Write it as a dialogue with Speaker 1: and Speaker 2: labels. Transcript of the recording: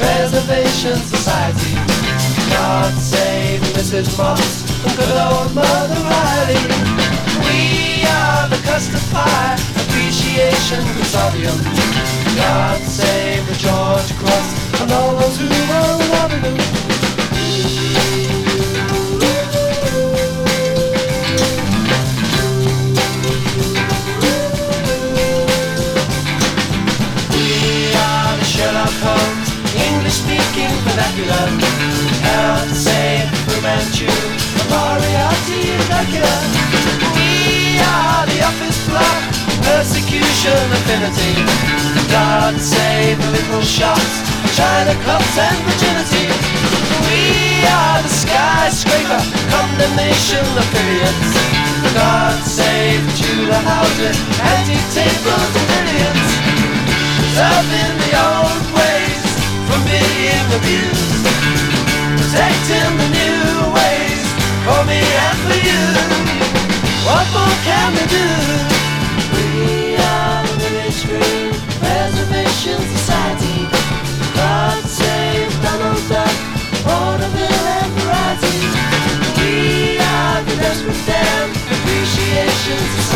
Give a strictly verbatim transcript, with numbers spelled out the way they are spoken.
Speaker 1: Preservation Society. God save Missus Moss and good old Mother Riley. We are the Custard Pie Appreciation Consortium. God save the George Cross and all those who were Waterloo. Sherlock Holmes, English-speaking vernacular. God save Fu Manchu, Moriarty and Dracula. We are the office block, persecution affinity. God save the little shops, China clubs and virginity. We are the skyscraper, condemnation affiliates. God save Tudor houses, antique tables and billiards. Serving the old ways from being abused, protecting the new ways for me and for you. What more can we do? We are the Village Green Preservation Society. God save Donald Duck, Vaudeville and Variety. We are the Desperate Dam Appreciation Society.